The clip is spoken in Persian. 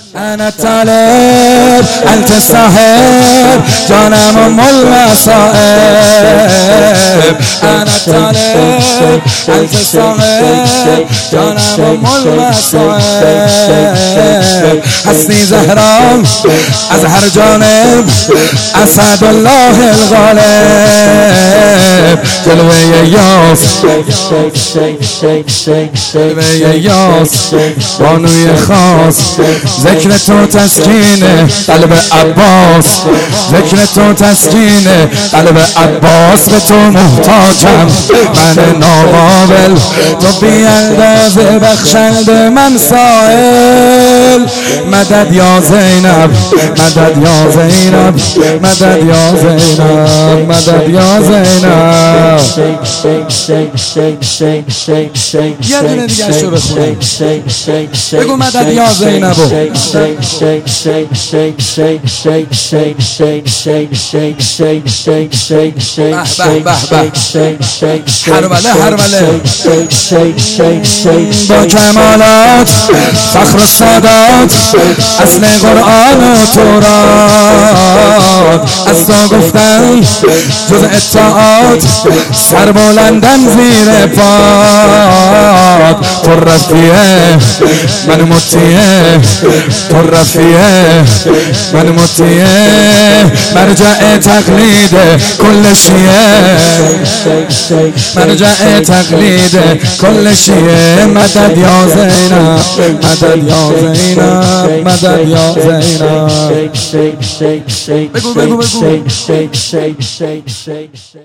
انا طالب انت صاحب جانم ام المصائب انا طالب انت صاحب جانم ام المصائب هستی زهرا از هر جانب اسد الله الغالب جلوه یاس جلوه یاس بانوی خاص ذکر تو تسکینه قلب عباس ذکر تو تسکینه قلب عباس به تو محتاجم من ناقابل تو بی اندازه بخشنده من سائل مدد یا زینب مدد یا زینب مدد یا زینب مدد یا زینب یه دونه دیگه شو بخونم بگو مدد یا زینبو هرمله هرمله با کمالات فخر السادات اصل قرآن و تورات از تو گفتن جز اطاعات سر بلندن زیر پاد تو رفیه من مطیعه تو رفیه من مطیعه مرجع تقلید کل شیعه مرجع تقلید کل شیعه مدد یا زینب مدد یا زینب مدد یا زینب بگو بگو بگو